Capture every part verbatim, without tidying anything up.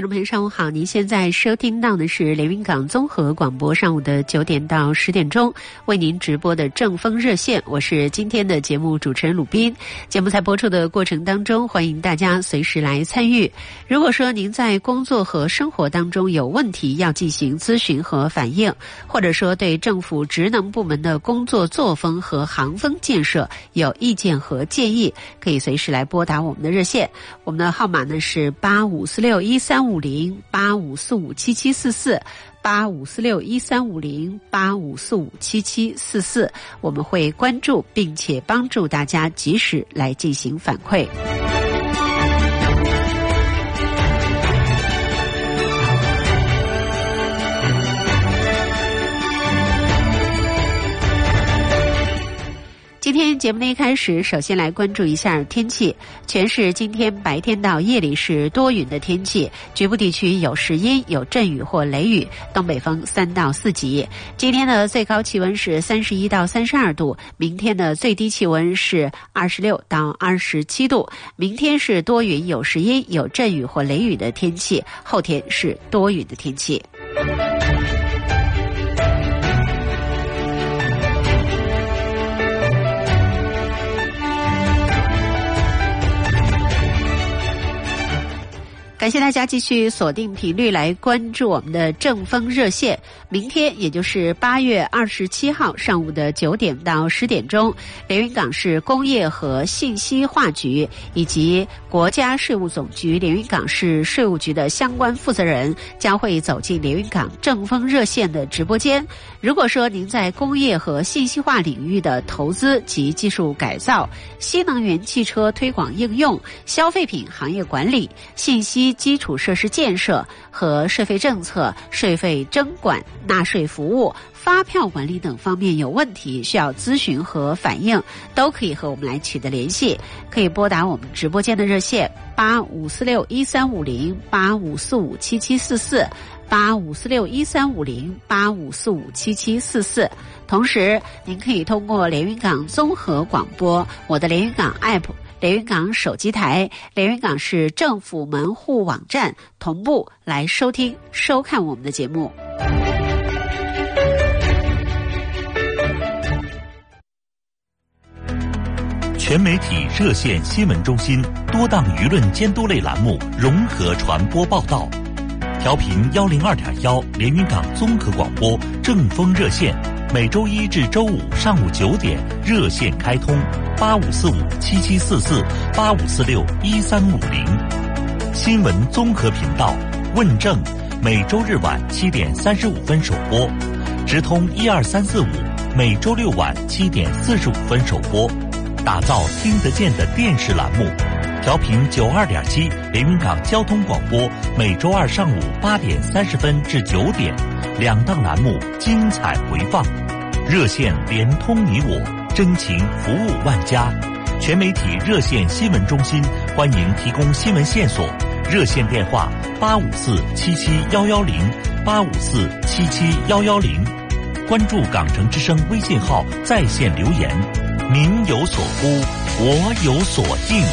听众朋友上午好，您现在收听到的是连云港综合广播上午的九点到十点钟为您直播的正风热线，我是今天的节目主持人鲁宾。节目在播出的过程当中，欢迎大家随时来参与。如果说您在工作和生活当中有问题要进行咨询和反映，或者说对政府职能部门的工作作风和行风建设有意见和建议，可以随时来拨打我们的热线。我们的号码呢是八五四六一三五零八五四五七七四四八五四六一三五零八五四五七七四四，我们会关注并且帮助大家及时来进行反馈。今天节目的一开始，首先来关注一下天气。全市今天白天到夜里是多云的天气，局部地区有时阴，有阵雨或雷雨，东北风三到四级。今天的最高气温是三十一到三十二度，明天的最低气温是二十六到二十七度。明天是多云有时阴，有阵雨或雷雨的天气，后天是多云的天气。感谢大家继续锁定频率来关注我们的正风热线。明天也就是八月二十七号上午的九点到十点钟，连云港市工业和信息化局以及国家税务总局连云港市税务局的相关负责人将会走进连云港正风热线的直播间。如果说您在工业和信息化领域的投资及技术改造、新能源汽车推广应用、消费品行业管理、信息基础设施建设和税费政策、税费征管、纳税服务、发票管理等方面有问题需要咨询和反映，都可以和我们来取得联系。可以拨打我们直播间的热线八五四六一三五零八五四五七七四四八五四六一三五零八五四五七七四四。同时您可以通过连云港综合广播、我的连云港 App、连云港手机台、连云港市政府门户网站同步来收听收看我们的节目。 全媒体热线新闻中心多档舆论监督类栏目融合传播报道，调频一零二点一连云港综合广播正风热线，每周一至周五上午九点热线开通八五四五七七四四八五四六一三五零。新闻综合频道问政每周日晚七点三十五分首播，直通一二三四五每周六晚七点四十五分首播，打造听得见的电视栏目。调频九二点七连云港交通广播，每周二上午八点三十分至九点，两档栏目精彩回放。热线连通你我，真情服务万家。全媒体热线新闻中心欢迎提供新闻线索，热线电话八五四七七幺幺零八五四七七幺幺零。关注港城之声微信号在线留言，民有所呼，我有所应。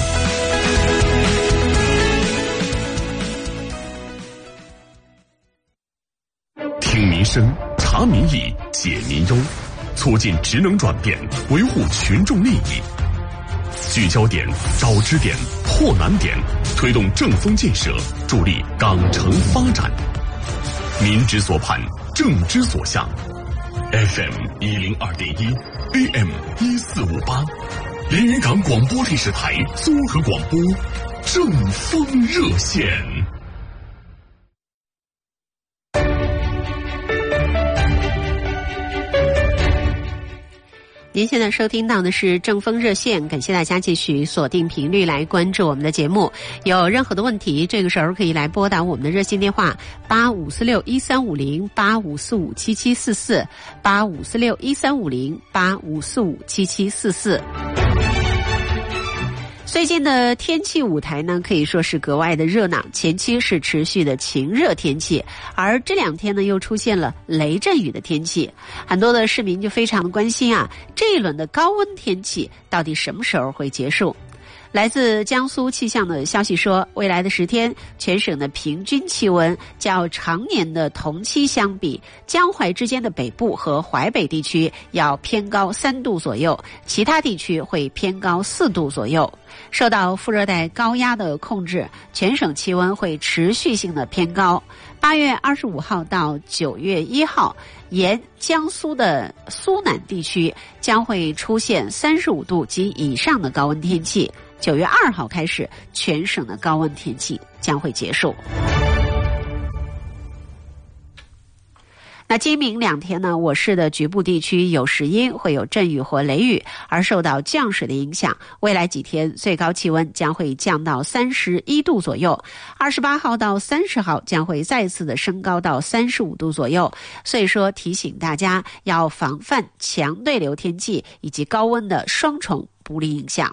听民生，查民意，解民忧，促进职能转变，维护群众利益。聚焦点，找支点，破难点，推动正风建设，助力港城发展。民之所盼，政之所向。F M 一零二点一 ，A M 一四五八，连云港广播电视台综合广播正风热线。 您现在收听到的是正风热线，感谢大家继续锁定频率来关注我们的节目。有任何的问题，这个时候可以来拨打我们的热线电话八五四六一三五零八五四五七七四四八五四六一三五零八五四五七七四四。最近的天气舞台呢，可以说是格外的热闹。前期是持续的晴热天气，而这两天呢，又出现了雷阵雨的天气。很多的市民就非常的关心啊，这一轮的高温天气到底什么时候会结束？ 来自江苏气象的消息说，未来的十天，全省的平均气温较常年的同期相比，江淮之间的北部和淮北地区要偏高三度左右，其他地区会偏高四度左右。受到副热带高压的控制，全省气温会持续性的偏高。八月二十五号到九月一号，沿江苏的苏南地区将会出现三十五度及以上的高温天气。九月二号开始，全省的高温天气将会结束。那今明两天呢，我市的局部地区有时阴，会有阵雨或雷雨，而受到降水的影响，未来几天最高气温将会降到三十一度左右。二十八号到三十号将会再次的升高到三十五度左右。所以说，提醒大家要防范强对流天气以及高温的双重不利影响。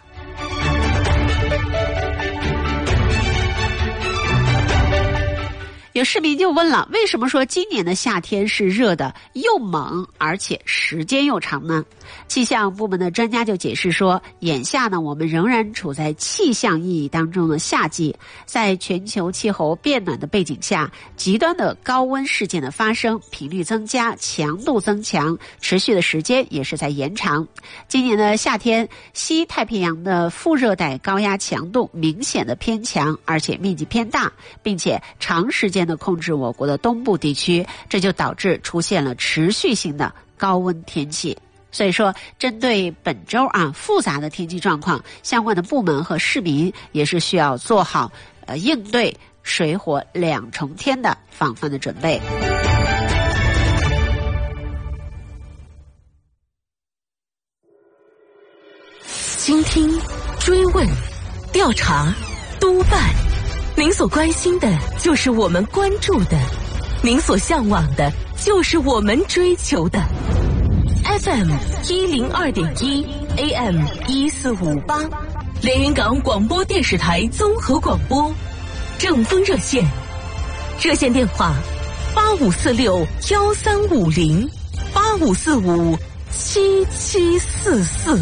有市民就问了，为什么说今年的夏天是热的又猛，而且时间又长呢？气象部门的专家就解释说，眼下呢，我们仍然处在气象意义当中的夏季，在全球气候变暖的背景下，极端的高温事件的发生频率增加，强度增强，持续的时间也是在延长。今年的夏天，西太平洋的副热带高压强度明显的偏强，而且面积偏大，并且长时间的控制我国的东部地区，这就导致出现了持续性的高温天气。所以说，针对本周啊复杂的天气状况，相关的部门和市民也是需要做好呃应对水火两重天的防范的准备。 倾听、追问、调查、督办，您所关心的就是我们关注的，您所向往的就是我们追求的。F M 一零二点一 A M 一四五八，连云港广播电视台综合广播，正风热线，热线电话八五四六幺三五零八五四五七七四四。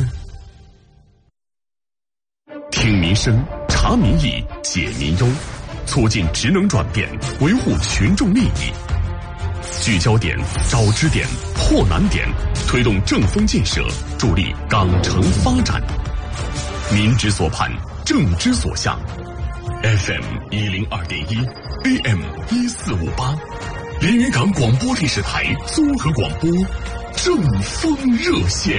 听民生，查民意，解民忧，促进职能转变，维护群众利益。聚焦点，找支点，破难点，推动正风建设，助力港城发展。民之所盼，政之所向。F M 一零二点一 A M 一四五八，连云港广播电视台综合广播，正风热线。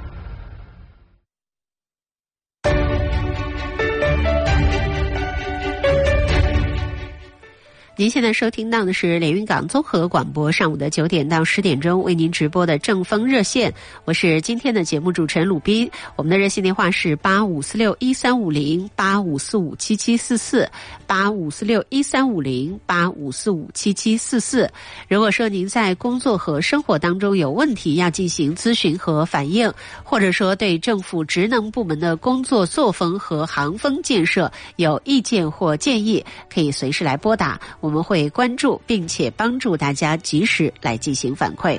您现在收听到的是连云港综合广播上午的九点到十点钟为您直播的正风热线，我是今天的节目主持人鲁斌。我们的热线电话是八五四六一三五零八五四五七七四四八五四六一三五零八五四五七七四四。如果说您在工作和生活当中有问题要进行咨询和反映，或者说对政府职能部门的工作作风和行风建设有意见或建议，可以随时来拨打，我们会关注并且帮助大家及时来进行反馈。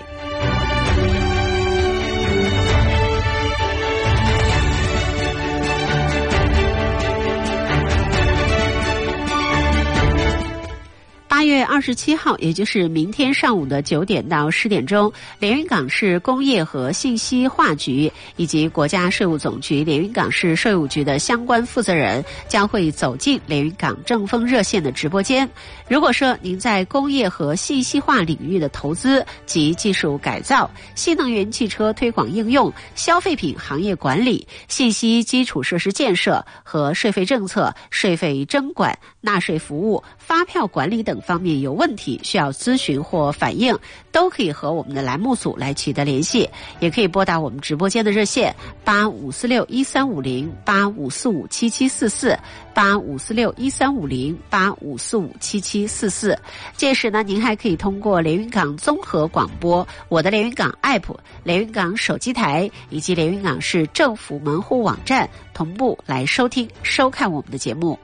八月二十七号，也就是明天上午的九点到十点钟，连云港市工业和信息化局以及国家税务总局连云港市税务局的相关负责人将会走进连云港正风热线的直播间。如果说您在工业和信息化领域的投资及技术改造、新能源汽车推广应用、消费品行业管理、信息基础设施建设和税费政策、税费征管、纳税服务、发票管理等方面有问题需要咨询或反映，都可以和我们的栏目组来取得联系，也可以拨打我们直播间的热线八五四六一三五零八五四五七七四四八五四六一三五零八五四五七七四四。届时呢，您还可以通过连云港综合广播、我的连云港 App、连云港手机台以及连云港市政府门户网站同步来收听收看我们的节目。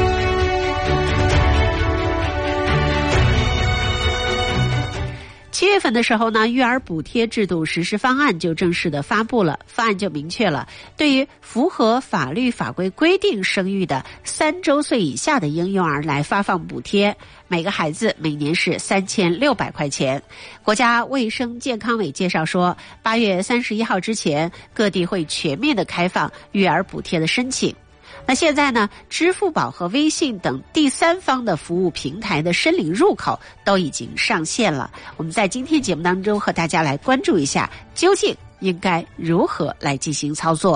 七月份的时候呢，育儿补贴制度实施方案就正式的发布了，方案就明确了，对于符合法律法规规定生育的三周岁以下的婴幼儿来发放补贴，每个孩子每年是三千六百块钱。国家卫生健康委介绍说，八月三十一号之前，各地会全面的开放育儿补贴的申请。那现在呢，支付宝和微信等第三方的服务平台的申领入口都已经上线了。我们在今天节目当中和大家来关注一下，究竟应该如何来进行操作。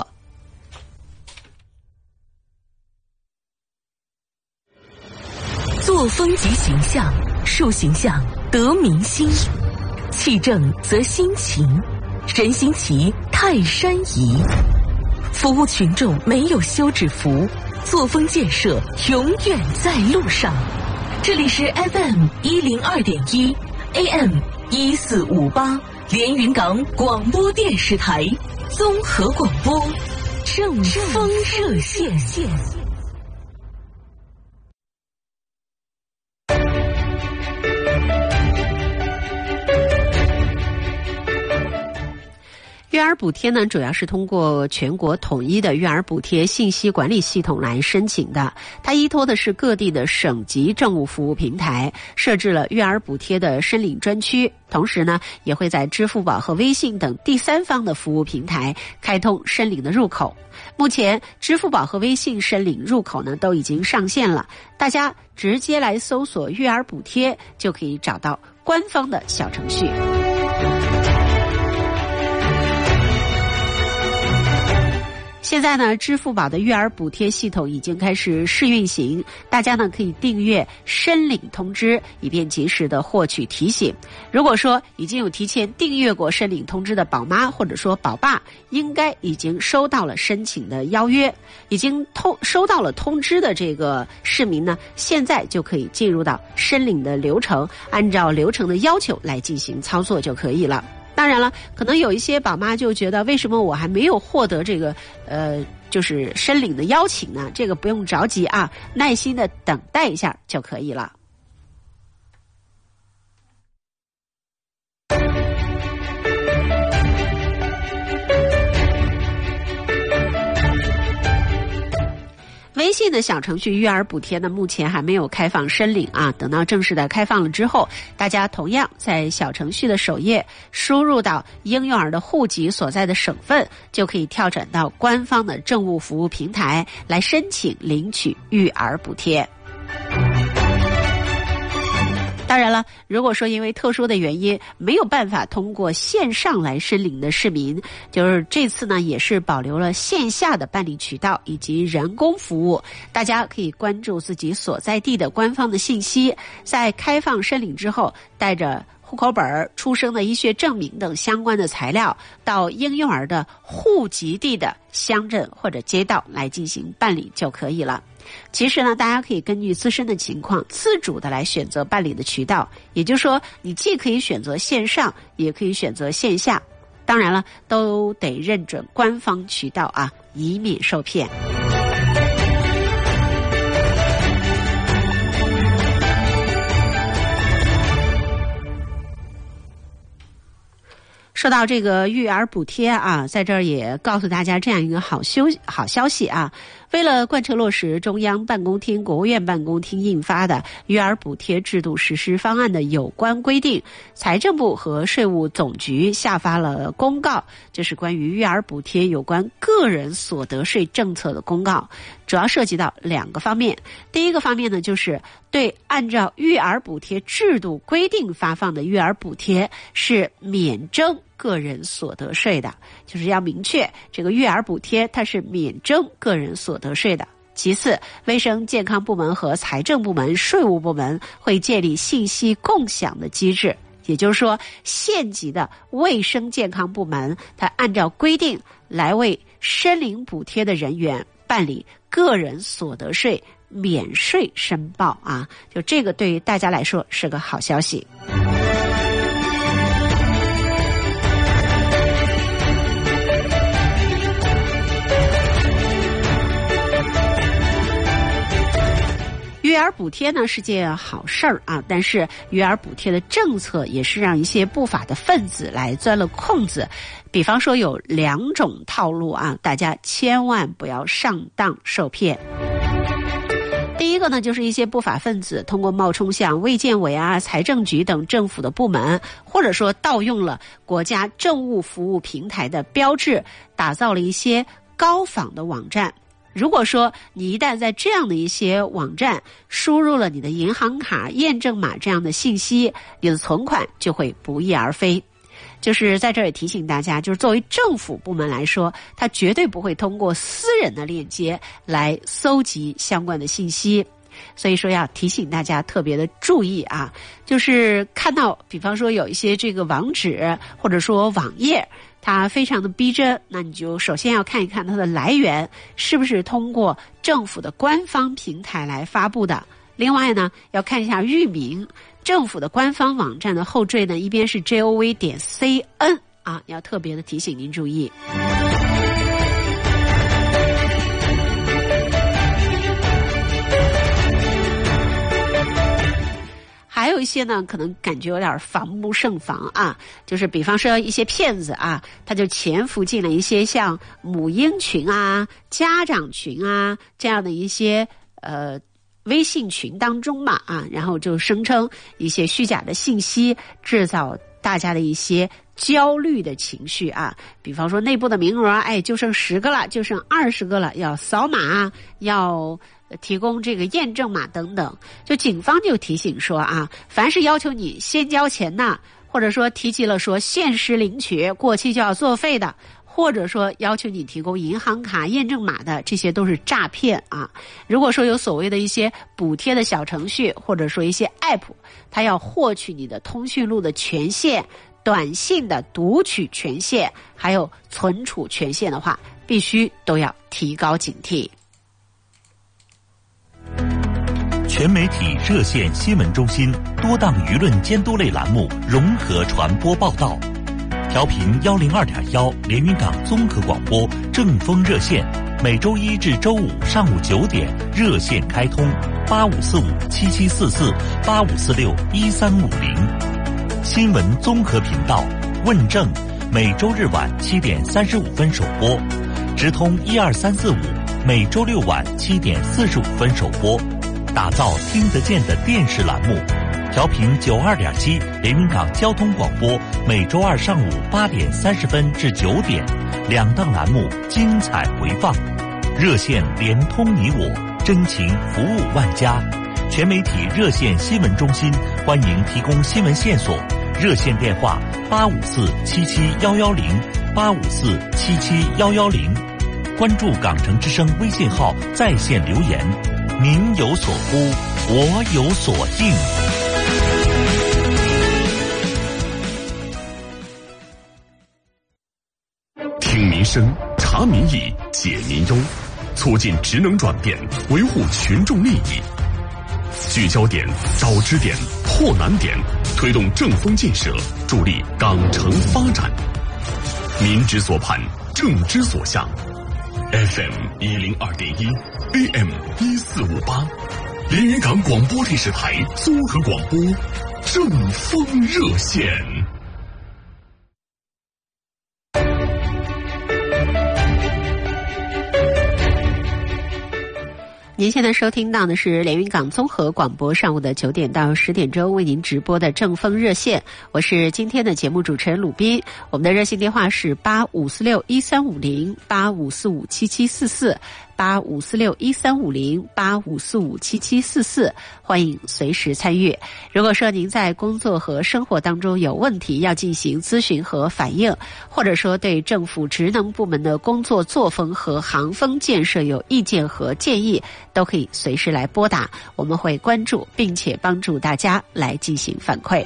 作风及形象，树形象得民心，气正则心齐，人心齐泰山移。服务群众没有休止符，作风建设永远在路上。这里是 F M 一零二点一 A M 一四五八连云港广播电视台综合广播正风热线。 育儿补贴呢，主要是通过全国统一的育儿补贴信息管理系统来申请的。它依托的是各地的省级政务服务平台，设置了育儿补贴的申领专区。同时呢，也会在支付宝和微信等第三方的服务平台开通申领的入口。目前，支付宝和微信申领入口呢都已经上线了，大家直接来搜索育儿补贴，就可以找到官方的小程序。现在呢，支付宝的育儿补贴系统已经开始试运行，大家呢可以订阅申领通知，以便及时的获取提醒。如果说已经有提前订阅过申领通知的宝妈或者说宝爸，应该已经收到了申请的邀约，已经通收到了通知的这个市民呢，现在就可以进入到申领的流程，按照流程的要求来进行操作就可以了。当然了，可能有一些宝妈就觉得，为什么我还没有获得这个呃，就是申领的邀请呢？这个不用着急啊，耐心的等待一下就可以了。微信的小程序育儿补贴呢，目前还没有开放申领啊。等到正式的开放了之后，大家同样在小程序的首页输入到婴幼儿的户籍所在的省份，就可以跳转到官方的政务服务平台来申请领取育儿补贴。当然了，如果说因为特殊的原因没有办法通过线上来申领的市民，就是这次呢也是保留了线下的办理渠道以及人工服务，大家可以关注自己所在地的官方的信息，在开放申领之后，带着户口本、出生的医学证明等相关的材料，到婴幼儿的户籍地的乡镇或者街道来进行办理就可以了。其实呢，大家可以根据自身的情况自主的来选择办理的渠道，也就是说，你既可以选择线上，也可以选择线下。当然了，都得认准官方渠道啊，以免受骗。说到这个育儿补贴啊，在这儿也告诉大家这样一个好消好消息啊。为了贯彻落实中央办公厅、国务院办公厅印发的育儿补贴制度实施方案的有关规定，财政部和税务总局下发了公告，这是关于育儿补贴有关个人所得税政策的公告，主要涉及到两个方面。第一个方面呢，就是对按照育儿补贴制度规定发放的育儿补贴是免征个人所得税的，就是要明确这个育儿补贴它是免征个人所得税的。其次，卫生健康部门和财政部门、税务部门会建立信息共享的机制，也就是说，县级的卫生健康部门它按照规定来为申领补贴的人员办理个人所得税免税申报啊，就这个对于大家来说是个好消息。育儿儿补贴呢是件好事儿啊，但是育儿补贴的政策也是让一些不法的分子来钻了空子。比方说有两种套路啊，大家千万不要上当受骗。第一个呢，就是一些不法分子通过冒充像卫健委啊、财政局等政府的部门，或者说盗用了国家政务服务平台的标志，打造了一些高仿的网站。如果说你一旦在这样的一些网站输入了你的银行卡验证码这样的信息，你的存款就会不翼而飞。就是在这儿也提醒大家，就是作为政府部门来说，它绝对不会通过私人的链接来搜集相关的信息。所以说要提醒大家特别的注意啊，就是看到比方说有一些这个网址或者说网页它非常的逼真，那你就首先要看一看它的来源是不是通过政府的官方平台来发布的。另外呢，要看一下域名，政府的官方网站的后缀呢，一边是 gov 点 cn 啊，要特别的提醒您注意。还有一些呢，可能感觉有点防不胜防啊，就是比方说一些骗子啊，他就潜伏进了一些像母婴群啊、家长群啊这样的一些呃微信群当中嘛啊，然后就声称一些虚假的信息，制造大家的一些焦虑的情绪啊。比方说内部的名额，哎，就剩十个了，就剩二十个了，要扫码，要提供这个验证码等等。就警方就提醒说啊，凡是要求你先交钱呐，或者说提及了说限时领取，过期就要作废的，或者说要求你提供银行卡验证码的，这些都是诈骗啊。如果说有所谓的一些补贴的小程序，或者说一些 app， 它要获取你的通讯录的权限、短信的读取权限，还有存储权限的话，必须都要提高警惕。 全媒体热线新闻中心多档舆论监督类栏目融合传播报道，调频幺零二点幺连云港综合广播正风热线，每周一至周五上午九点热线开通八五四五七七四四八五四六一三五零。新闻综合频道问政，每周日晚七点三十五分首播，直通一二三四五，每周六晚七点四十五分首播。打造听得见的电视栏目，调频九二点七连云港交通广播，每周二上午八点三十分至九点，两档栏目精彩回放。热线连通你我，真情服务万家。全媒体热线新闻中心欢迎提供新闻线索，热线电话八五四七七幺幺零八五四七七幺幺零。关注港城之声微信号在线留言。您有所呼，我有所应。 听民生，察民意，解民忧，促进职能转变，维护群众利益。聚焦点，找支点，破难点，推动正风建设，助力港城发展。民之所盼，政之所向。F M 一零二点一 ，A M 一四五八，连云港广播电视台综合广播，正风热线。 您现在收听到的是连云港综合广播上午的九点到十点钟为您直播的正风热线，我是今天的节目主持人鲁斌。我们的热线电话是八五四六一三五零八五四五七七四四八五四六一三五零八五四五七七四四，欢迎随时参与。如果说您在工作和生活当中有问题要进行咨询和反映，或者说对政府职能部门的工作作风和行风建设有意见和建议，都可以随时来拨打，我们会关注并且帮助大家来进行反馈。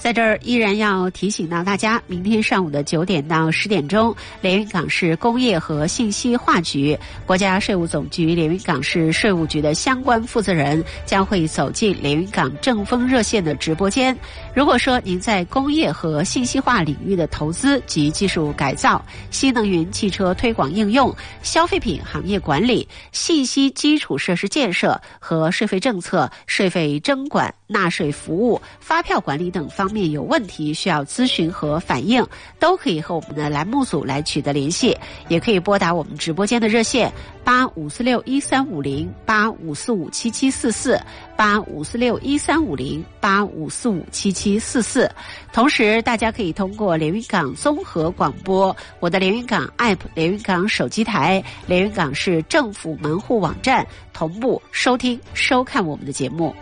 在这儿依然要提醒到大家，明天上午的九点到十点钟，连云港市工业和信息化局、国家税务总局连云港市税务局的相关负责人将会走进连云港正风热线的直播间。如果说您在工业和信息化领域的投资及技术改造、新能源汽车推广应用、消费品行业管理、信息基础设施建设和税费政策、税费征管、纳税服务、发票管理等方面有问题需要咨询和反映，都可以和我们的栏目组来取得联系，也可以拨打我们直播间的热线八五四六一三五零八五四五七七四四八五四六一三五零八五四五七七四四。同时，大家可以通过连云港综合广播、我的连云港 App、连云港手机台、连云港市政府门户网站同步收听收看我们的节目。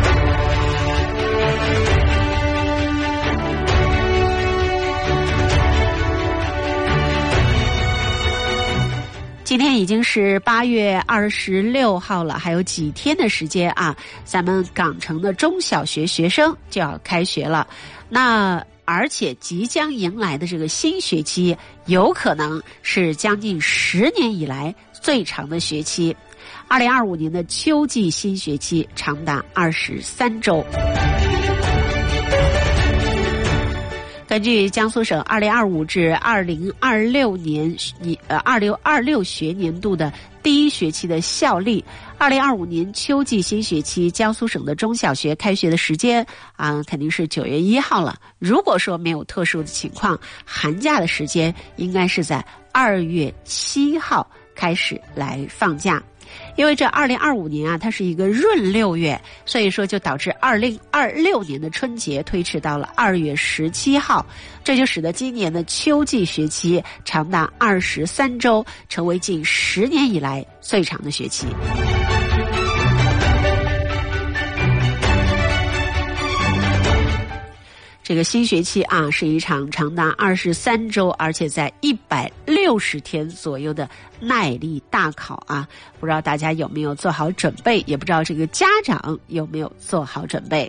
今天已经是八月二十六号了，还有几天的时间啊，咱们港城的中小学学生就要开学了。那而且即将迎来的这个新学期，有可能是将近十年以来最长的学期。二零二五年的秋季新学期长达二十三周。根据江苏省二零二五至二零二六年呃二零二六学年度的第一学期的校历，二零二五年秋季新学期江苏省的中小学开学的时间啊，肯定是九月一号了。如果说没有特殊的情况，寒假的时间应该是在二月七号开始来放假。因为这二零二五年啊，它是一个闰六月，所以说就导致二零二六年的春节推迟到了二月十七号，这就使得今年的秋季学期长达二十三周，成为近十年以来最长的学期。这个新学期啊，是一场长达二十三周，而且在一百六十天左右的耐力大考啊！不知道大家有没有做好准备，也不知道这个家长有没有做好准备。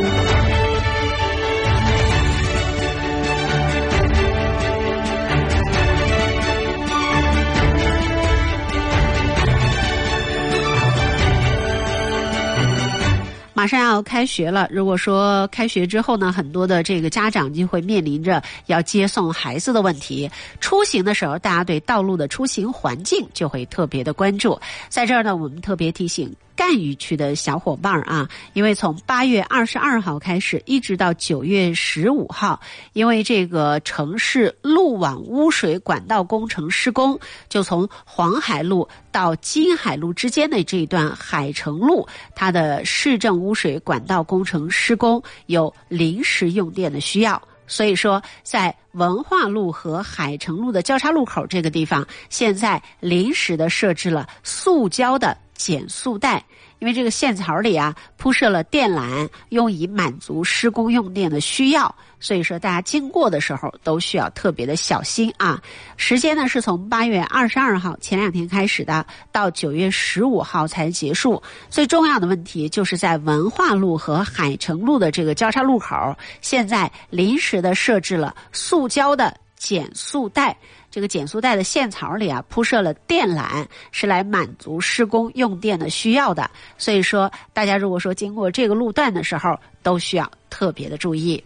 马上要开学了，如果说开学之后呢，很多的这个家长就会面临着要接送孩子的问题。出行的时候，大家对道路的出行环境就会特别的关注。在这儿呢，我们特别提醒赣榆区的小伙伴啊，因为从八月二十二号开始，一直到九月十五号，因为这个城市路网污水管道工程施工，就从黄海路到金海路之间的这一段海城路，它的市政污水管道工程施工有临时用电的需要。所以说，在文化路和海城路的交叉路口这个地方，现在临时的设置了塑胶的减速带，因为这个线槽里啊铺设了电缆，用以满足施工用电的需要，所以说大家经过的时候都需要特别的小心啊。时间呢是从八月二十二号前两天开始的，到九月十五号才结束。最重要的问题就是在文化路和海城路的这个交叉路口，现在临时的设置了塑胶的减速带。这个减速带的线槽里啊铺设了电缆，是来满足施工用电的需要的。所以说大家如果说经过这个路段的时候，都需要特别的注意。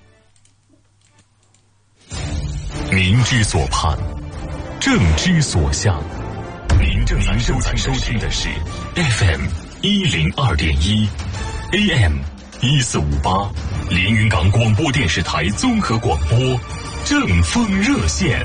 民之所盼，政之所向。您正在收听收听的是 F M 一零二点一 A M 一四五八连云港广播电视台综合广播正风热线。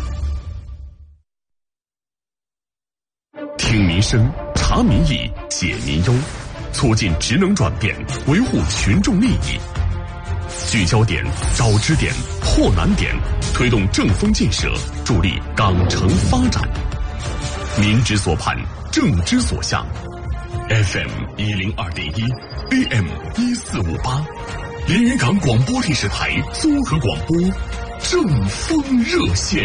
听民生，察民意，解民忧，促进职能转变，维护群众利益。聚焦点，找支点，破难点，推动正风建设，助力港城发展。民之所盼，政之所向。F M 一零二点一 A M 一四五八，连云港广播电视台综合广播正风热线。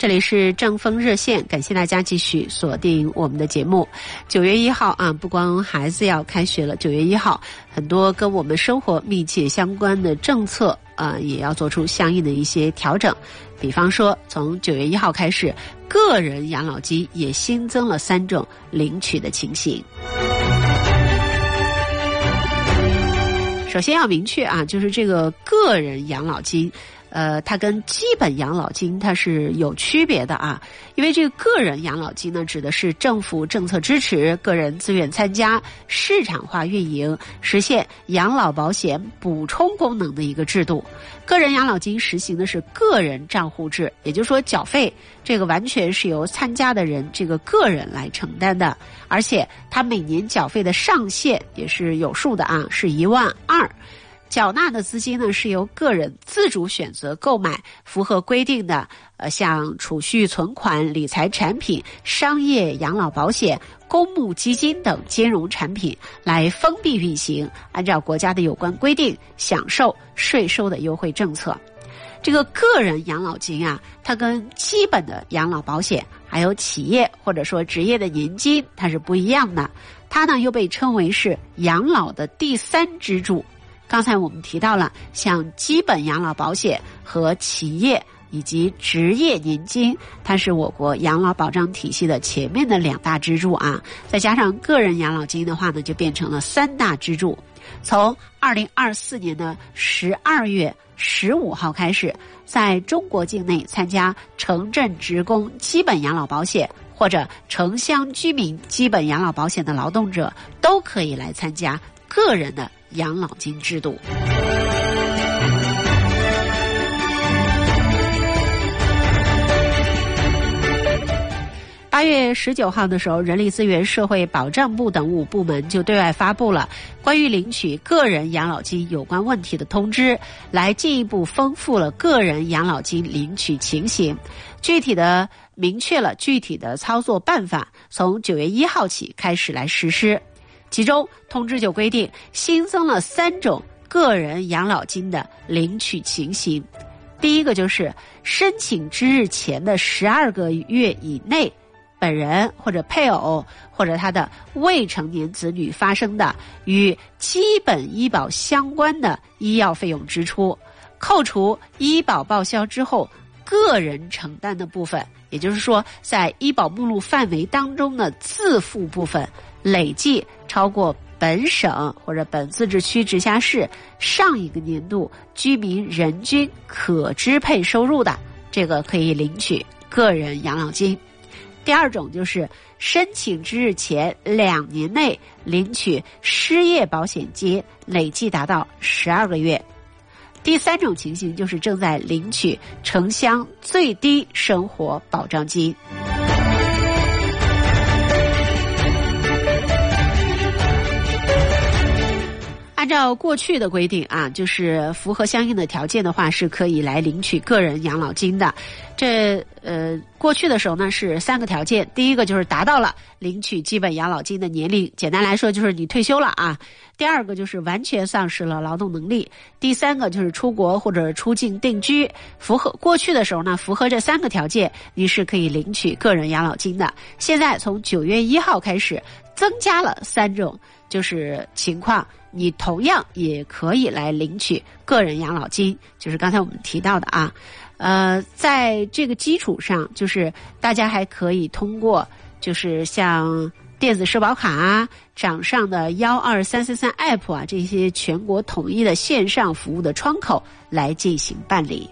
里是正风热线，感谢大家继续锁定我们的节目。九月一号啊，不光孩子要开学了，九月一号很多跟我们生活密切相关的政策啊、呃，也要做出相应的一些调整。比方说，从九月一号开始，个人养老金也新增了三种领取的情形。首先要明确啊，就是这个个人养老金。呃，它跟基本养老金它是有区别的啊，因为这个个人养老金呢，指的是政府政策支持、个人自愿参加、市场化运营，实现养老保险补充功能的一个制度。个人养老金实行的是个人账户制，也就是说缴费这个完全是由参加的人这个个人来承担的，而且它每年缴费的上限也是有数的啊，是一万二。缴纳的资金呢是由个人自主选择购买符合规定的呃像储蓄存款、理财产品、商业养老保险、公募基金等金融产品来封闭运行，按照国家的有关规定享受税收的优惠政策。这个个人养老金啊，它跟基本的养老保险还有企业或者说职业的年金它是不一样的，它呢又被称为是养老的第三支柱。刚才我们提到了像基本养老保险和企业以及职业年金，它是我国养老保障体系的前面的两大支柱啊，再加上个人养老金的话呢，就变成了三大支柱。从二零二四年的十二月十五号开始，在中国境内参加城镇职工基本养老保险或者城乡居民基本养老保险的劳动者，都可以来参加个人的养老金制度。八月十九号的时候，人力资源社会保障部等五部门就对外发布了关于领取个人养老金有关问题的通知，来进一步丰富了个人养老金领取情形，具体的明确了具体的操作办法，从九月一号起开始来实施。其中通知就规定新增了三种个人养老金的领取情形。第一个就是申请之日前的十二个月以内，本人或者配偶或者他的未成年子女发生的与基本医保相关的医药费用支出，扣除医保报销之后个人承担的部分，也就是说在医保目录范围当中的自付部分累计超过本省或者本自治区直辖市上一个年度居民人均可支配收入的，这个可以领取个人养老金。第二种就是申请之日前两年内领取失业保险金，累计达到十二个月。第三种情形就是正在领取城乡最低生活保障金。按照过去的规定啊，就是符合相应的条件的话，是可以来领取个人养老金的。这呃，过去的时候呢是三个条件，第一个就是达到了领取基本养老金的年龄，简单来说就是你退休了啊。第二个就是完全丧失了劳动能力，第三个就是出国或者出境定居。符合过去的时候呢，符合这三个条件，你是可以领取个人养老金的。现在从九月一号开始，增加了三种就是情况，你同样也可以来领取个人养老金，就是刚才我们提到的啊。呃，在这个基础上，就是大家还可以通过就是像电子社保卡啊、掌上的一二三三三 app 啊，这些全国统一的线上服务的窗口来进行办理。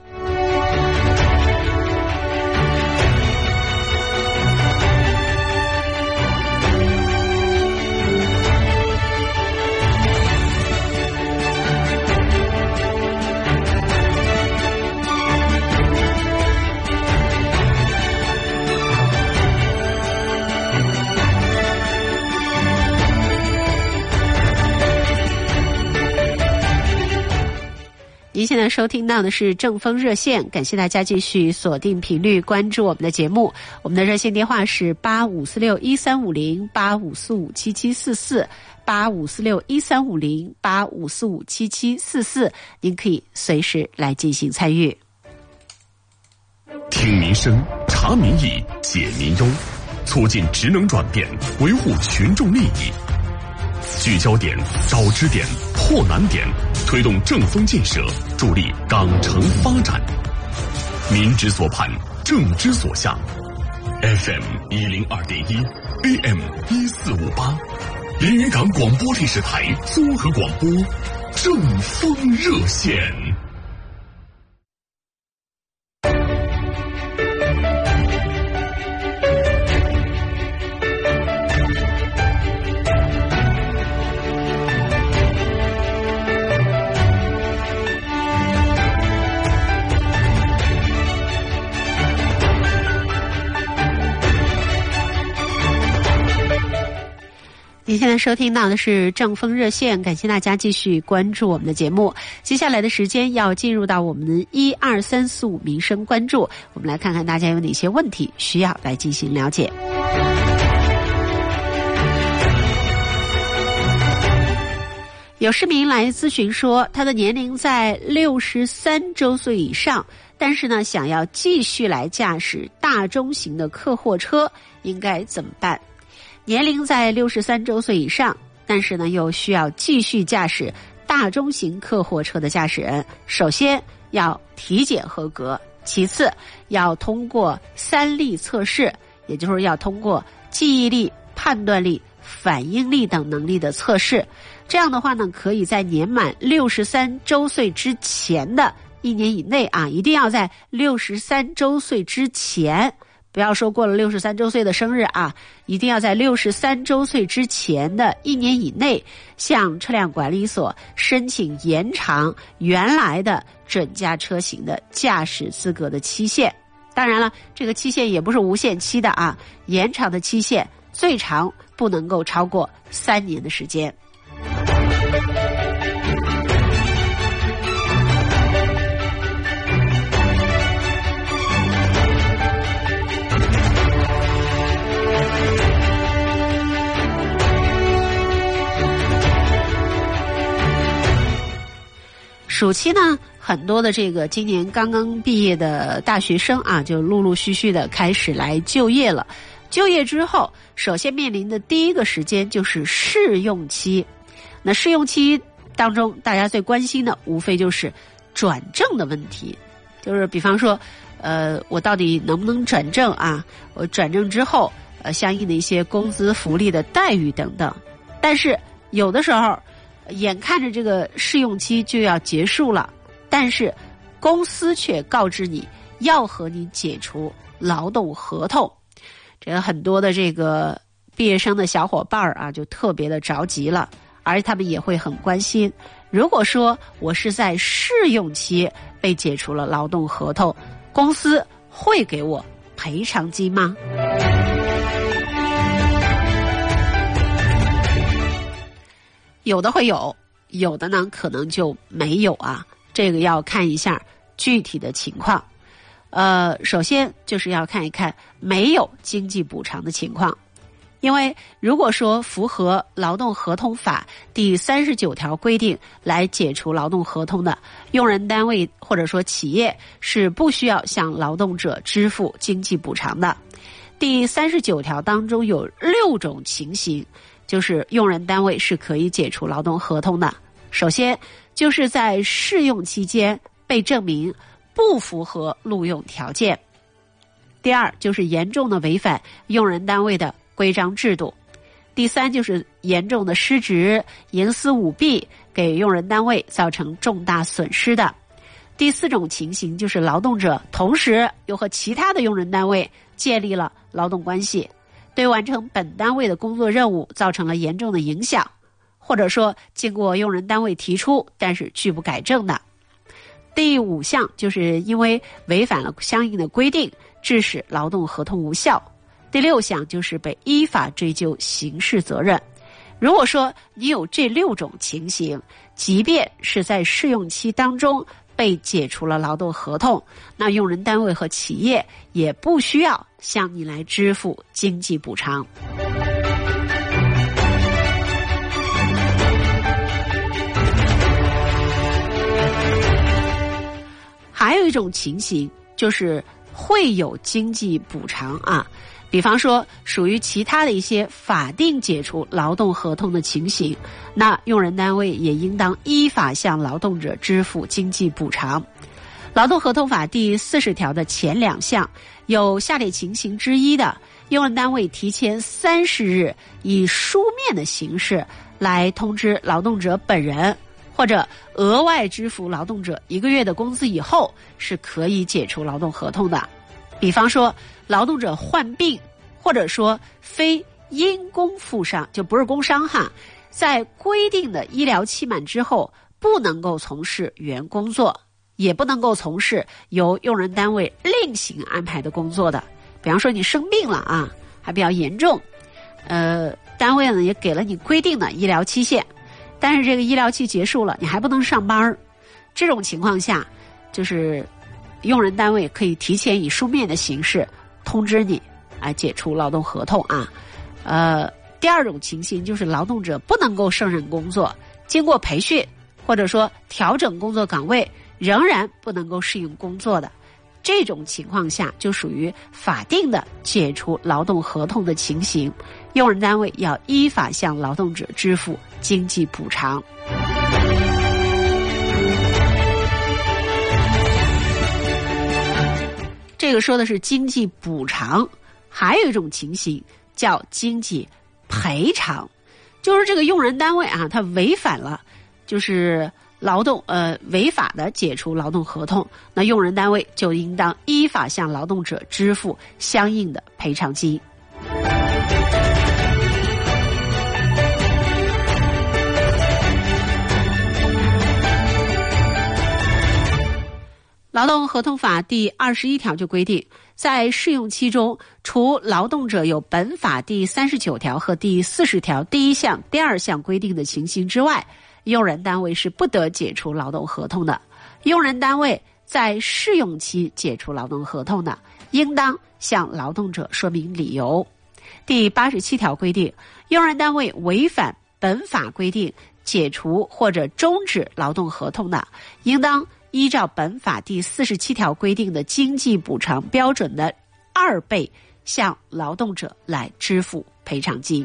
您现在收听到的是正风热线，感谢大家继续锁定频率关注我们的节目。我们的热线电话是八五四六一三五零八五四五七七四四八五四六一三五零八五四五七七四四，您可以随时来进行参与。 听民生，查察民意，解民忧，促进职能转变，维护群众利益。聚焦点，找支点，破难点，推动正风建设，助力港城发展。民之所盼，政之所向。F M 一零二点一 ，A M 一四五八，连云港广播电视台综合广播，正风热线。 您现在收听到的是正风热线，感谢大家继续关注我们的节目。接下来的时间要进入到我们的一二三四五民生关注，我们来看看大家有哪些问题需要来进行了解。有市民来咨询说，他的年龄在六十三周岁以上，但是呢，想要继续来驾驶大中型的客货车，应该怎么办？年龄在六十三周岁以上，但是呢又需要继续驾驶大中型客货车的驾驶人，首先要体检合格，其次要通过三力测试，也就是要通过记忆力、判断力、反应力等能力的测试。这样的话呢，可以在年满六十三周岁之前的一年以内啊，一定要在六十三周岁之前。不要说过了六十三周岁的生日啊，一定要在六十三周岁之前的一年以内，向车辆管理所申请延长原来的准驾车型的驾驶资格的期限。当然了，这个期限也不是无限期的啊，延长的期限最长不能够超过三年的时间。暑期呢，很多的这个今年刚刚毕业的大学生啊，就陆陆续续的开始来就业了。就业之后，首先面临的第一个时间就是试用期。那试用期当中，大家最关心的无非就是转正的问题，就是比方说，呃，我到底能不能转正啊？我转正之后，呃，相应的一些工资福利的待遇等等。但是有的时候，眼看着这个试用期就要结束了，但是公司却告知你要和你解除劳动合同。这个很多的这个毕业生的小伙伴啊，就特别的着急了，而且他们也会很关心，如果说我是在试用期被解除了劳动合同，公司会给我赔偿金吗？有的会有，有的呢可能就没有啊，这个要看一下具体的情况。呃，首先就是要看一看没有经济补偿的情况，因为如果说符合劳动合同法第三十九条规定来解除劳动合同的，用人单位或者说企业是不需要向劳动者支付经济补偿的。第三十九条当中有六种情形，就是用人单位是可以解除劳动合同的。首先就是在试用期间被证明不符合录用条件。第二就是严重的违反用人单位的规章制度。第三就是严重的失职、营私舞弊，给用人单位造成重大损失的。第四种情形就是劳动者同时又和其他的用人单位建立了劳动关系，对完成本单位的工作任务造成了严重的影响，或者说经过用人单位提出但是拒不改正的。第五项就是因为违反了相应的规定，致使劳动合同无效。第六项就是被依法追究刑事责任。如果说你有这六种情形，即便是在试用期当中被解除了劳动合同，那用人单位和企业也不需要向你来支付经济补偿。还有一种情形就是会有经济补偿啊。比方说属于其他的一些法定解除劳动合同的情形，那用人单位也应当依法向劳动者支付经济补偿。劳动合同法第四十条的前两项有下列情形之一的，用人单位提前三十日以书面的形式来通知劳动者本人，或者额外支付劳动者一个月的工资以后，是可以解除劳动合同的。比方说劳动者患病，或者说非因公负伤，就不是工伤哈，在规定的医疗期满之后不能够从事原工作，也不能够从事由用人单位另行安排的工作的。比方说你生病了啊，还比较严重，呃，单位呢也给了你规定的医疗期限，但是这个医疗期结束了，你还不能上班，这种情况下，就是用人单位可以提前以书面的形式通知你，啊，解除劳动合同啊。呃，第二种情形就是劳动者不能够胜任工作，经过培训或者说调整工作岗位，仍然不能够适应工作的，这种情况下就属于法定的解除劳动合同的情形，用人单位要依法向劳动者支付经济补偿。这个说的是经济补偿，还有一种情形叫经济赔偿，就是这个用人单位啊，他违反了，就是劳动呃违法的解除劳动合同，那用人单位就应当依法向劳动者支付相应的赔偿金。劳动合同法第二十一条就规定，在试用期中，除劳动者有本法第三十九条和第四十条第一项、第二项规定的情形之外，用人单位是不得解除劳动合同的。用人单位在试用期解除劳动合同的，应当向劳动者说明理由。第八十七条规定，用人单位违反本法规定解除或者终止劳动合同的，应当依照本法第四十七条规定的经济补偿标准的二倍向劳动者来支付赔偿金。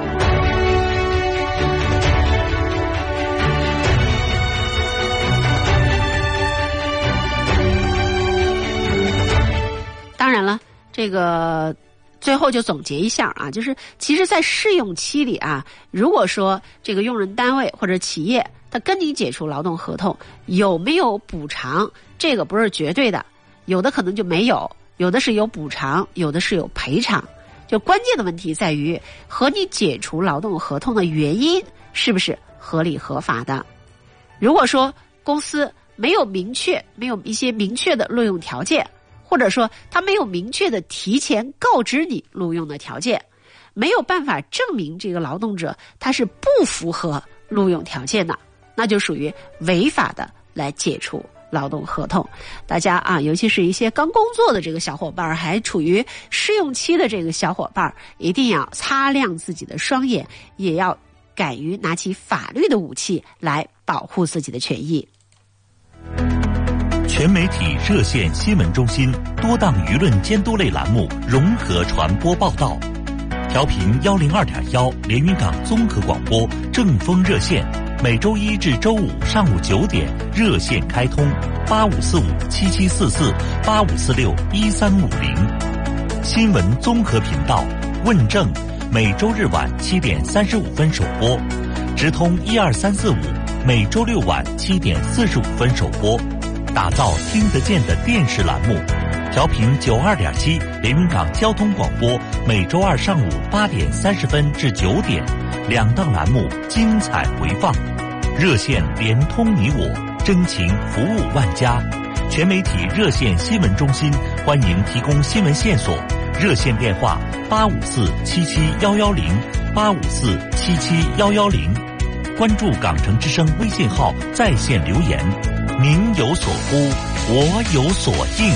当然了，这个最后就总结一下啊，就是其实在试用期里啊，如果说这个用人单位或者企业他跟你解除劳动合同，有没有补偿，这个不是绝对的，有的可能就没有，有的是有补偿，有的是有赔偿。就关键的问题在于和你解除劳动合同的原因是不是合理合法的。如果说公司没有明确没有一些明确的录用条件，或者说他没有明确的提前告知你录用的条件，没有办法证明这个劳动者他是不符合录用条件的，那就属于违法的来解除劳动合同。大家啊，尤其是一些刚工作的这个小伙伴，还处于试用期的这个小伙伴，一定要擦亮自己的双眼，也要敢于拿起法律的武器来保护自己的权益。 全媒体热线新闻中心多档舆论监督类栏目融合传播报道，调频幺零二点幺连云港综合广播正风热线，每周一至周五上午九点热线开通八五四五七七四四八五四六一三五零。新闻综合频道问政每周日晚七点三十五分首播，直通一二三四五每周六晚七点四十五分首播。打造听得见的电视栏目，调频九二点七连云港交通广播，每周二上午八点三十分至九点，两档栏目精彩回放。热线连通你我，真情服务万家。全媒体热线新闻中心欢迎提供新闻线索，热线电话八五四七七幺幺零八五四七七幺幺零。关注港城之声微信号在线留言。您有所呼，我有所应。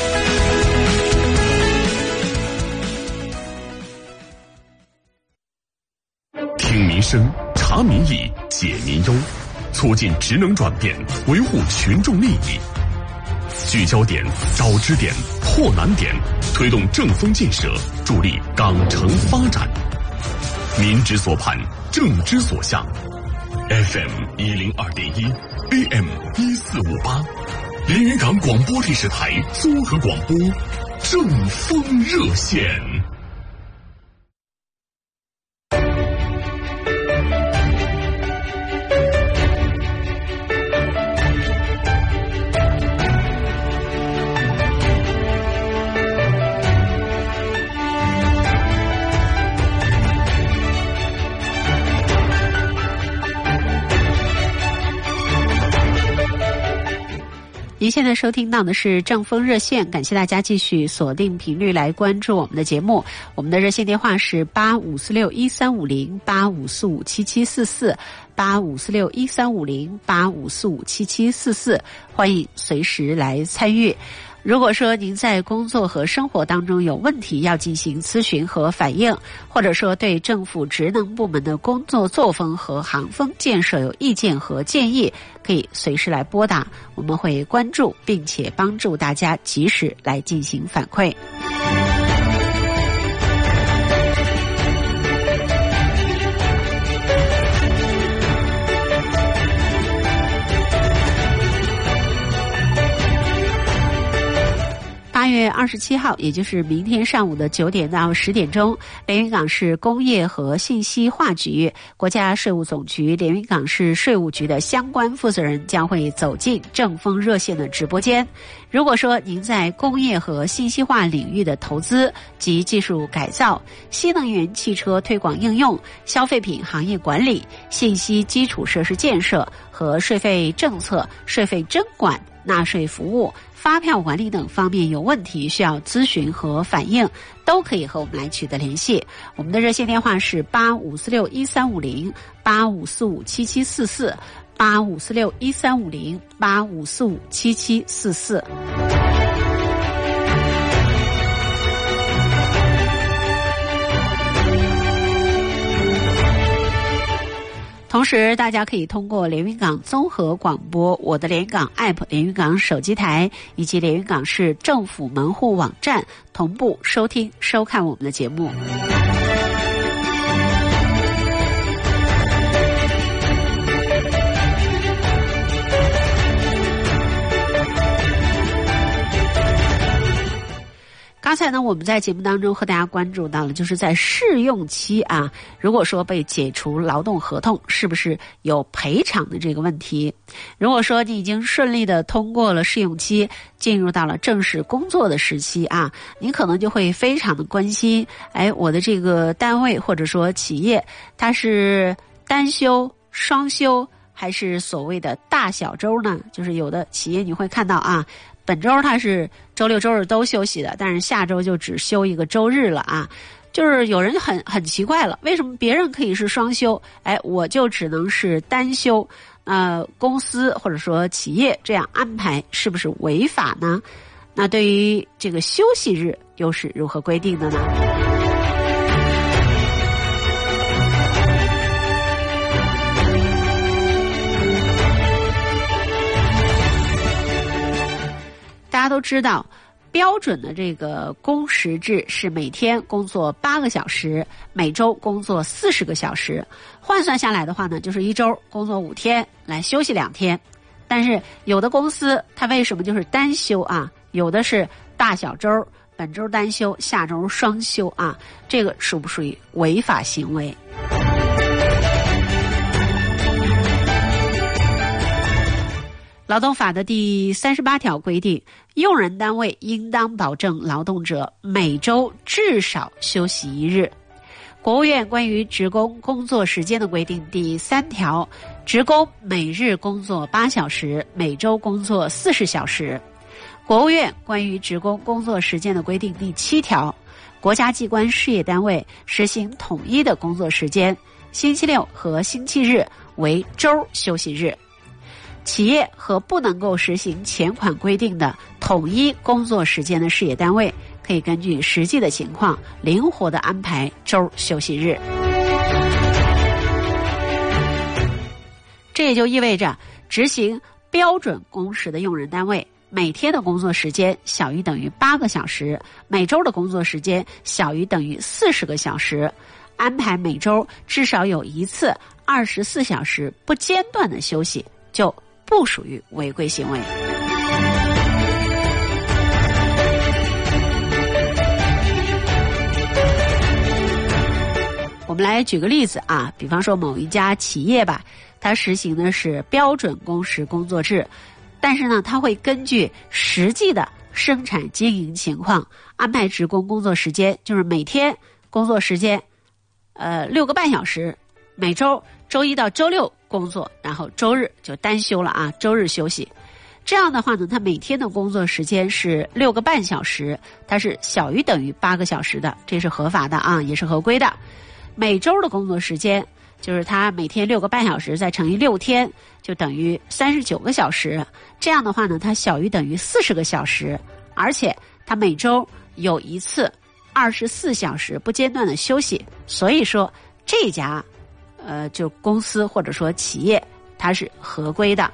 听民生，察民意，解民忧，促进职能转变，维护群众利益。 聚焦点、找支点、破难点，推动正风建设，助力港城发展。民之所盼，政之所向。F M 一零二点一 ，A M 一四五八，连云港广播电视台综合广播，正风热线。 您现在收听到的是正风热线，感谢大家继续锁定频率来关注我们的节目。我们的热线电话是八五四六一三五零八五四五七七四四八五四六一三五零八五四五七七四四，欢迎随时来参与。如果说您在工作和生活当中有问题要进行咨询和反映，或者说对政府职能部门的工作作风和行风建设有意见和建议，可以随时来拨打，我们会关注并且帮助大家及时来进行反馈。八月二十七号，也就是明天上午的九点到十点钟，连云港市工业和信息化局、国家税务总局、连云港市税务局的相关负责人将会走进正风热线的直播间。如果说您在工业和信息化领域的投资及技术改造、新能源汽车推广应用、消费品行业管理、信息基础设施建设和税费政策、税费征管、纳税服务、发票管理等方面有问题需要咨询和反映，都可以和我们来取得联系。我们的热线电话是八五四六一三五零八五四五七七四四八五四六一三五零八五四五七七四四。同时大家可以通过连云港综合广播、我的连云港 App、连云港手机台以及连云港市政府门户网站同步收听收看我们的节目。刚才呢，我们在节目当中和大家关注到了，就是在试用期啊，如果说被解除劳动合同，是不是有赔偿的这个问题？如果说你已经顺利的通过了试用期，进入到了正式工作的时期啊，你可能就会非常的关心，哎，我的这个单位或者说企业，它是单休、双休，还是所谓的大小周呢？就是有的企业你会看到啊，本周它是周六周日都休息的，但是下周就只休一个周日了啊。就是有人很很奇怪了，为什么别人可以是双休，哎，我就只能是单休？呃，公司或者说企业这样安排是不是违法呢？那对于这个休息日又是如何规定的呢？大家都知道，标准的这个工时制是每天工作八个小时，每周工作四十个小时，换算下来的话呢，就是一周工作五天，来休息两天。但是有的公司它为什么就是单休啊？有的是大小周，本周单休，下周双休啊，这个属不属于违法行为？劳动法的第三十八条规定，用人单位应当保证劳动者每周至少休息一日。国务院关于职工工作时间的规定第三条，职工每日工作八小时，每周工作四十小时。国务院关于职工工作时间的规定第七条，国家机关事业单位实行统一的工作时间，星期六和星期日为周休息日。企业和不能够实行前款规定的统一工作时间的事业单位，可以根据实际的情况灵活地安排周休息日。这也就意味着，执行标准工时的用人单位， 每天的工作时间小于等于八个小时，每周的工作时间小于等于四十个小时，安排每周至少有一次二十四小时不间断的休息，就不属于违规行为。我们来举个例子啊，比方说某一家企业吧，它实行的是标准工时工作制，但是呢，它会根据实际的生产经营情况安排职工工作时间，就是每天工作时间，呃，六个半小时，每周周一到周六工作，然后周日就单休了啊，周日休息。这样的话呢，它每天的工作时间是六个半小时，它是小于等于八个小时的，这是合法的啊，也是合规的。每周的工作时间就是他每天六个半小时再乘以六天，就等于三十九个小时。这样的话呢，它小于等于四十个小时，而且他每周有一次二十四小时不间断的休息。所以说，这家呃就公司或者说企业它是合规的。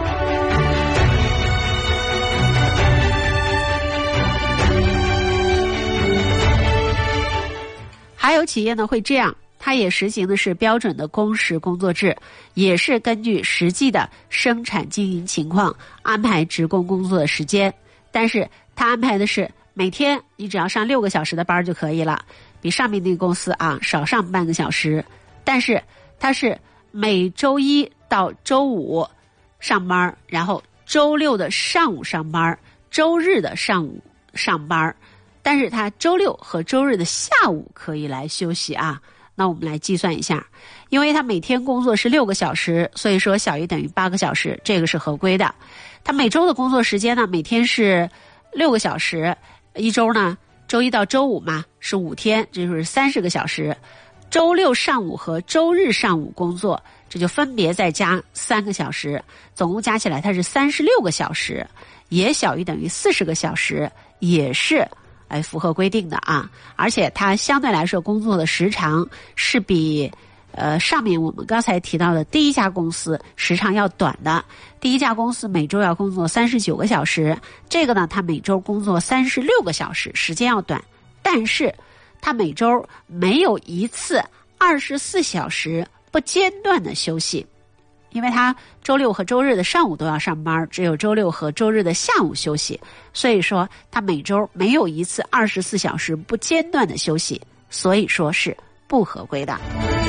还有企业呢会这样，它也实行的是标准的工时工作制，也是根据实际的生产经营情况安排职工工作的时间，但是它安排的是每天你只要上六个小时的班就可以了，比上面那个公司啊少上半个小时，但是它是每周一到周五上班，然后周六的上午上班，周日的上午上班，但是他周六和周日的下午可以来休息啊。那我们来计算一下，因为他每天工作是六个小时，所以说小于等于八个小时，这个是合规的。他每周的工作时间呢，每天是六个小时，一周呢，周一到周五嘛是五天，这就是三十个小时。周六上午和周日上午工作，这就分别再加三个小时，总共加起来它是三十六个小时，也小于等于四十个小时，也是哎，符合规定的啊，而且它相对来说工作的时长是比呃上面我们刚才提到的第一家公司时长要短的。第一家公司每周要工作三十九个小时，这个呢它每周工作三十六个小时，时间要短，但是它每周没有一次二十四小时不间断的休息。因为他周六和周日的上午都要上班，只有周六和周日的下午休息，所以说他每周没有一次二十四小时不间断的休息，所以说是不合规的。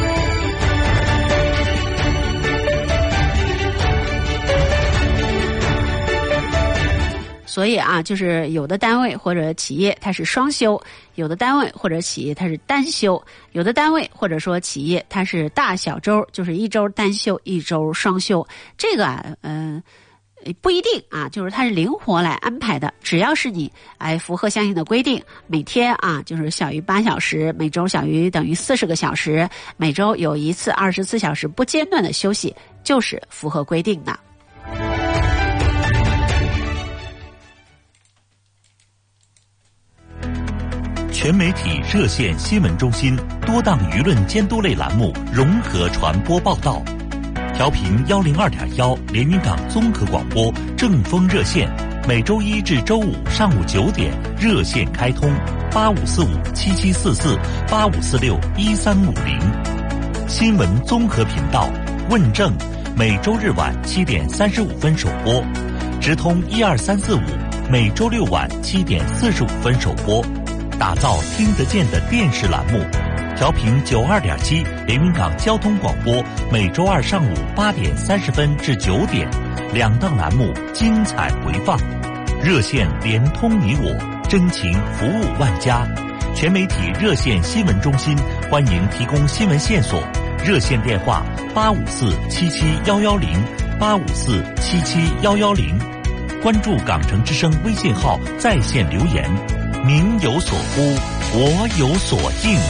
所以啊，就是有的单位或者企业它是双休，有的单位或者企业它是单休，有的单位或者说企业它是大小周，就是一周单休一周双休。这个啊嗯、呃、不一定啊，就是它是灵活来安排的，只要是你哎符合相应的规定，每天啊就是小于八小时，每周小于等于四十个小时，每周有一次二十四小时不间断的休息，就是符合规定的。 全媒体热线新闻中心多档舆论监督类栏目融合传播报道，调频幺零二点幺连云港综合广播正风热线，每周一至周五上午九点热线开通八五四五七七四四八五四六一三五零。新闻综合频道问政每周日晚七点三十五分首播，直通一二三四五每周六晚七点四十五分首播。打造听得见的电视栏目，调频九二点七连云港交通广播，每周二上午八点三十分至九点，两档栏目精彩回放。热线连通你我，真情服务万家。全媒体热线新闻中心欢迎提供新闻线索，热线电话八五四七七幺幺零八五四七七幺幺零。关注港城之声微信号在线留言。民有所呼，我有所应。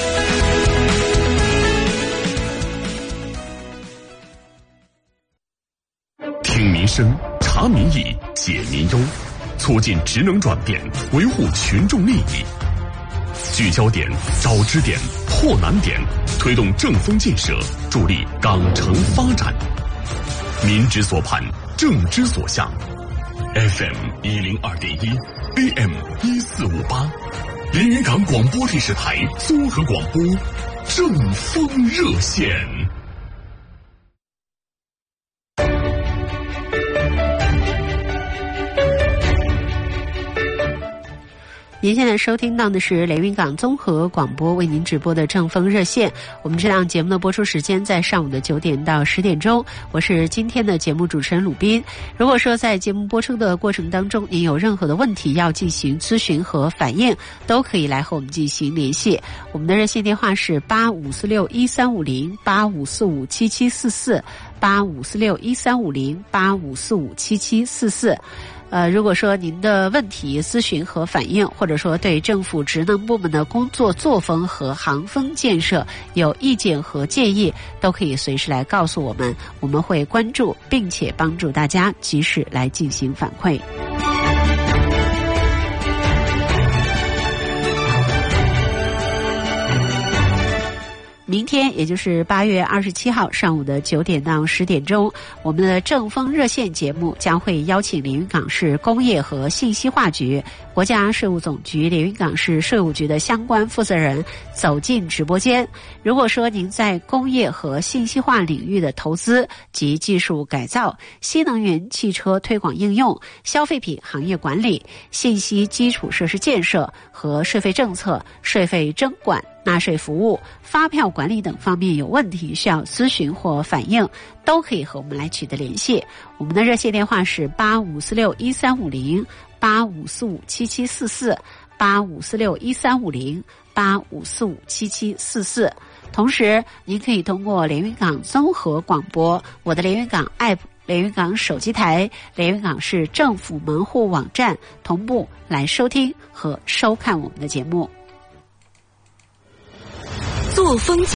听民生，察民意，解民忧，促进职能转变，维护群众利益。聚焦点，找支点，破难点，推动正风建设，助力港城发展。民之所盼，政之所向。 F M 一零二点一 ，A M 一四五八，连云港广播电视台综合广播，正风热线。 您现在收听到的是连云港综合广播为您直播的正风热线。我们这档节目的播出时间在上午的九点到十点钟，我是今天的节目主持人鲁斌。如果说在节目播出的过程当中您有任何的问题要进行咨询和反映，都可以来和我们进行联系。我们的热线电话是八五四六一三五零八五四五七七四四八五四六一三五零八五四五七七四四。呃，如果说您的问题咨询和反映，或者说对政府职能部门的工作作风和行风建设有意见和建议，都可以随时来告诉我们，我们会关注并且帮助大家及时来进行反馈。明天也就是八月二十七号上午的九点到十点钟，我们的正风热线节目将会邀请连云港市工业和信息化局、国家税务总局连云港市税务局的相关负责人走进直播间。如果说您在工业和信息化领域的投资及技术改造、新能源汽车推广应用、消费品行业管理、信息基础设施建设和税费政策、税费征管、纳税服务、发票管理等方面有问题需要咨询或反映，都可以和我们来取得联系。我们的热线电话是八五四六一三五零八五四五七七四四八五四六一三五零八五四五七七四四。同时您可以通过连云港综合广播、我的连云港 App、连云港手机台、连云港市政府门户网站同步来收听和收看我们的节目。 作风